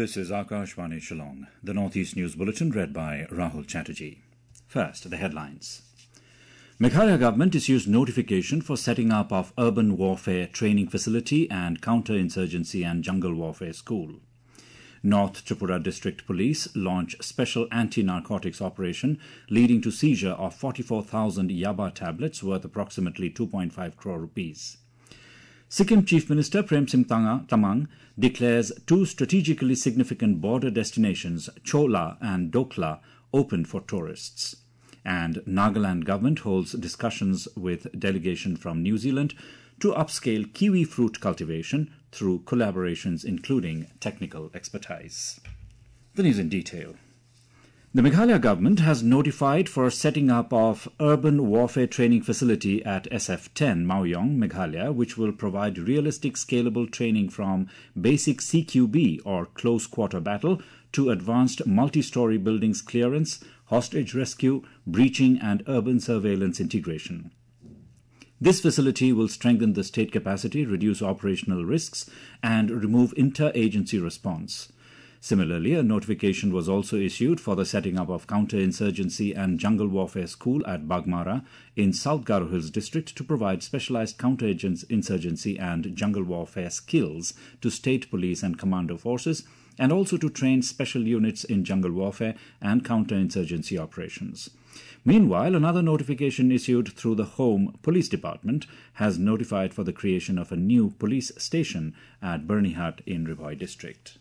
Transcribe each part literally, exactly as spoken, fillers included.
This is Akashvani Shillong, the Northeast News Bulletin read by Rahul Chatterjee. First, the headlines. Meghalaya government issues notification for setting up of urban warfare training facility and counter-insurgency and jungle warfare school. North Tripura District Police launch special anti-narcotics operation leading to seizure of forty-four thousand Yaba tablets worth approximately two point five crore rupees. Sikkim Chief Minister Prem Singh Tamang declares two strategically significant border destinations, Chola and Dokla, open for tourists. And Nagaland government holds discussions with delegation from New Zealand to upscale kiwi fruit cultivation through collaborations including technical expertise. The news in detail. The Meghalaya government has notified for setting up of urban warfare training facility at S F ten Maoyong, Meghalaya, which will provide realistic scalable training from basic C Q B or close quarter battle to advanced multi-story buildings clearance, hostage rescue, breaching and urban surveillance integration. This facility will strengthen the state capacity, reduce operational risks and remove inter-agency response. Similarly, a notification was also issued for the setting up of counter-insurgency and jungle warfare school at Bagmara in South Garo Hills district to provide specialized counter-insurgency and jungle warfare skills to state police and commando forces, and also to train special units in jungle warfare and counter-insurgency operations. Meanwhile, another notification issued through the Home Police Department has notified for the creation of a new police station at Burnihut in Ribhoi district.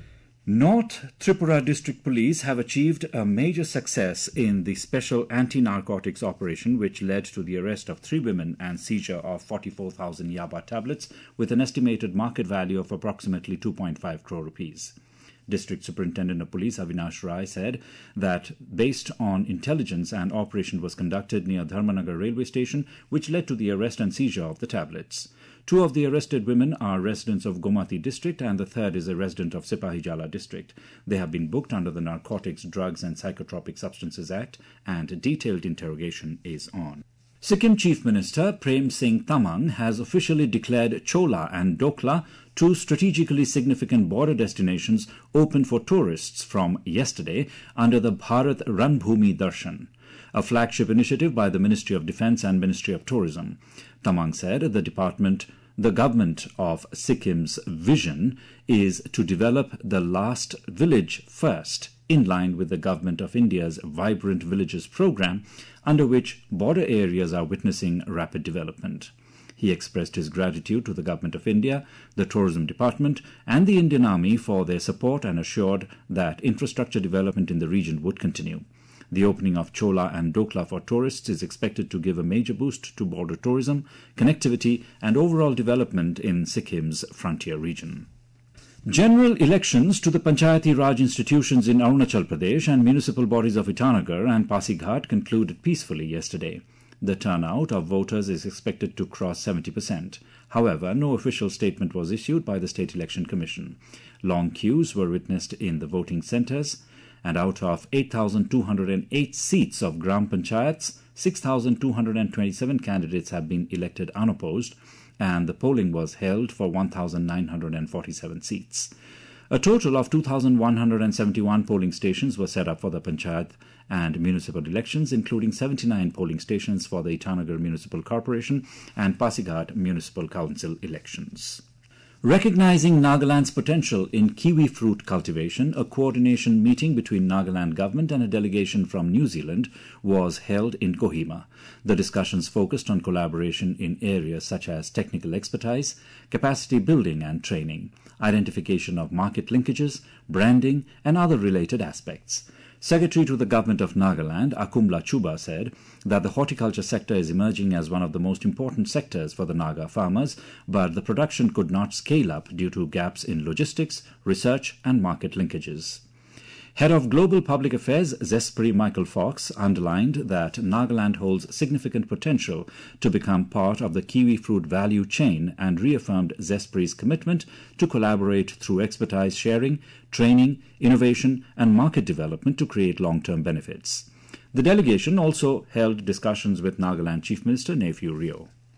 North Tripura District Police have achieved a major success in the special anti-narcotics operation which led to the arrest of three women and seizure of forty-four thousand Yaba tablets with an estimated market value of approximately two point five crore rupees. District Superintendent of Police Avinash Rai said that based on intelligence an operation was conducted near Dharmanagar railway station which led to the arrest and seizure of the tablets. Two of the arrested women are residents of Gomati district and the third is a resident of Sipahijala district. They have been booked under the Narcotics, Drugs and Psychotropic Substances Act and detailed interrogation is on. Sikkim Chief Minister Prem Singh Tamang has officially declared Chola and Dokla, two strategically significant border destinations, open for tourists from yesterday under the Bharat Ranbhumi Darshan, a flagship initiative by the Ministry of Defence and Ministry of Tourism. Tamang said the department, the government of Sikkim's vision is to develop the last village first, in line with the Government of India's Vibrant Villages program, under which border areas are witnessing rapid development. He expressed his gratitude to the Government of India, the Tourism Department and the Indian Army for their support and assured that infrastructure development in the region would continue. The opening of Chola and Dokla for tourists is expected to give a major boost to border tourism, connectivity and overall development in Sikkim's frontier region. General elections to the Panchayati Raj institutions in Arunachal Pradesh and municipal bodies of Itanagar and Pasighat concluded peacefully yesterday. The turnout of voters is expected to cross seventy percent. However, no official statement was issued by the State Election Commission. Long queues were witnessed in the voting centres, and out of eight thousand two hundred eight seats of Gram Panchayats, six thousand two hundred twenty-seven candidates have been elected unopposed, and the polling was held for one thousand nine hundred forty-seven seats. A total of two thousand one hundred seventy-one polling stations were set up for the Panchayat and municipal elections, including seventy-nine polling stations for the Itanagar Municipal Corporation and Pasighat Municipal Council elections. Recognizing Nagaland's potential in kiwi fruit cultivation, a coordination meeting between Nagaland government and a delegation from New Zealand was held in Kohima. The discussions focused on collaboration in areas such as technical expertise, capacity building and training, identification of market linkages, branding and other related aspects. Secretary to the Government of Nagaland, Akumla Chuba, said that the horticulture sector is emerging as one of the most important sectors for the Naga farmers, but the production could not scale up due to gaps in logistics, research and market linkages. Head of Global Public Affairs, Zespri Michael Fox, underlined that Nagaland holds significant potential to become part of the kiwi fruit value chain and reaffirmed Zespri's commitment to collaborate through expertise sharing, training, innovation and market development to create long-term benefits. The delegation also held discussions with Nagaland Chief Minister Neiphiu Rio.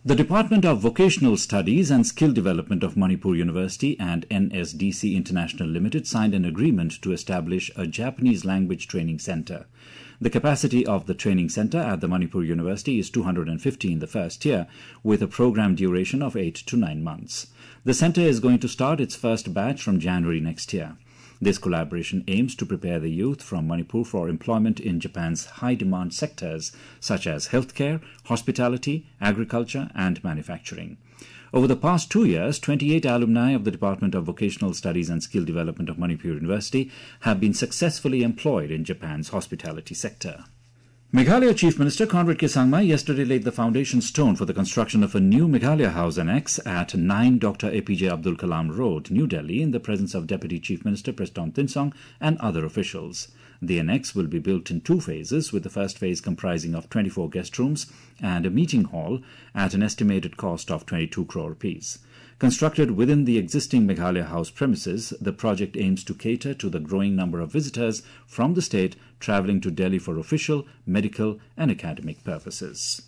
The Department of Vocational Studies and Skill Development of Manipur University and N S D C International Limited signed an agreement to establish a Japanese language training center. The capacity of the training center at the Manipur University is two hundred fifty in the first year, with a program duration of eight to nine months. The center is going to start its first batch from January next year. This collaboration aims to prepare the youth from Manipur for employment in Japan's high-demand sectors such as healthcare, hospitality, agriculture, and manufacturing. Over the past two years, twenty-eight alumni of the Department of Vocational Studies and Skill Development of Manipur University have been successfully employed in Japan's hospitality sector. Meghalaya Chief Minister Conrad K. Sangma yesterday laid the foundation stone for the construction of a new Meghalaya House Annex at nine Doctor A P J Abdul Kalam Road, New Delhi, in the presence of Deputy Chief Minister Preston Tinsong and other officials. The annex will be built in two phases, with the first phase comprising of twenty-four guest rooms and a meeting hall at an estimated cost of twenty-two crore rupees. Constructed within the existing Meghalaya House premises, the project aims to cater to the growing number of visitors from the state travelling to Delhi for official, medical and academic purposes.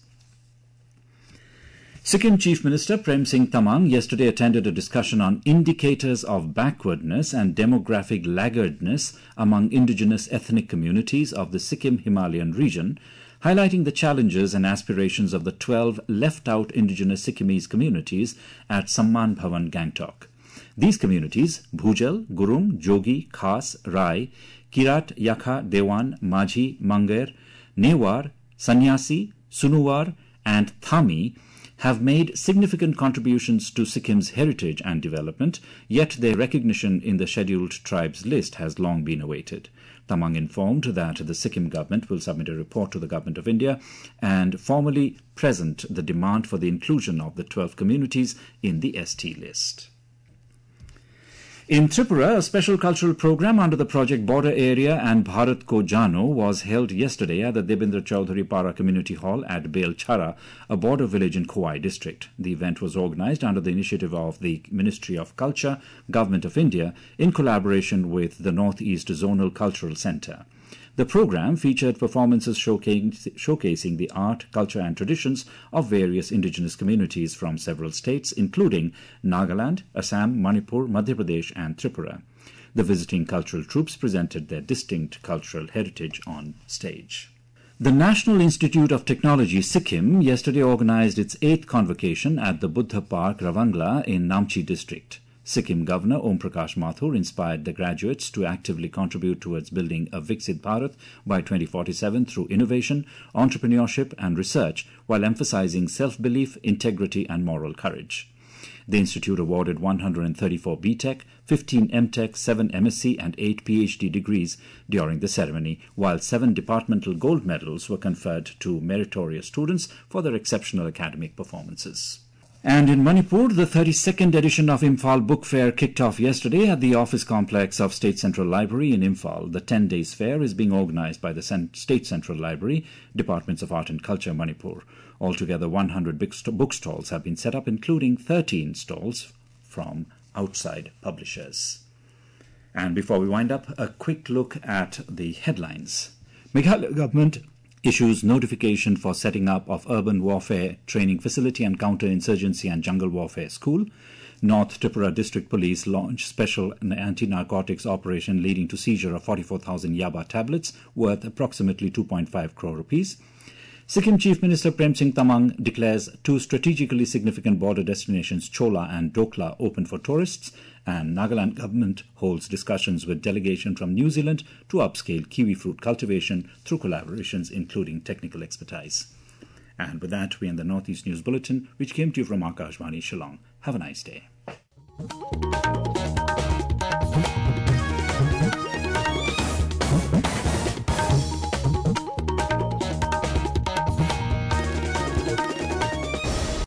Sikkim Chief Minister Prem Singh Tamang yesterday attended a discussion on indicators of backwardness and demographic laggardness among indigenous ethnic communities of the Sikkim Himalayan region, highlighting the challenges and aspirations of the twelve left-out indigenous Sikkimese communities at Samman Bhavan, Gangtok. These communities, Bhujal, Gurung, Jogi, Khas, Rai, Kirat, Yakha, Dewan, Majhi, Mangar, Newar, Sanyasi, Sunuwar, and Thami, have made significant contributions to Sikkim's heritage and development, yet their recognition in the Scheduled Tribes list has long been awaited. Tamang informed that the Sikkim government will submit a report to the Government of India and formally present the demand for the inclusion of the twelve communities in the S T list. In Tripura, a special cultural program under the Project Border Area and Bharat Ko Jano was held yesterday at the Debendra Chaudhary Para Community Hall at Belchara, a border village in Khowai district. The event was organized under the initiative of the Ministry of Culture, Government of India, in collaboration with the Northeast Zonal Cultural Centre. The program featured performances showcasing the art, culture and traditions of various indigenous communities from several states, including Nagaland, Assam, Manipur, Madhya Pradesh and Tripura. The visiting cultural troupes presented their distinct cultural heritage on stage. The National Institute of Technology, Sikkim, yesterday organized its eighth convocation at the Buddha Park, Ravangla in Namchi district. Sikkim Governor Om Prakash Mathur inspired the graduates to actively contribute towards building a Viksit Bharat by twenty forty-seven through innovation, entrepreneurship and research, while emphasizing self-belief, integrity and moral courage. The institute awarded one hundred thirty-four B Tech, fifteen M Tech, seven M S c and eight P H D degrees during the ceremony, while seven departmental gold medals were conferred to meritorious students for their exceptional academic performances. And in Manipur, the thirty-second edition of Imphal Book Fair kicked off yesterday at the office complex of State Central Library in Imphal. The ten days fair is being organized by the State Central Library, Departments of Art and Culture, Manipur. Altogether, one hundred bookstalls have been set up, including thirteen stalls from outside publishers. And before we wind up, a quick look at the headlines. Meghalaya government issues notification for setting up of urban warfare training facility and counter-insurgency and jungle warfare school. North Tripura District Police launch special anti-narcotics operation leading to seizure of forty-four thousand Yaba tablets worth approximately two point five crore rupees. Sikkim Chief Minister Prem Singh Tamang declares two strategically significant border destinations, Chola and Dokla, open for tourists, and Nagaland government holds discussions with delegation from New Zealand to upscale kiwi fruit cultivation through collaborations including technical expertise. And with that, we end the Northeast News Bulletin, which came to you from Akashvani, Shillong. Have a nice day.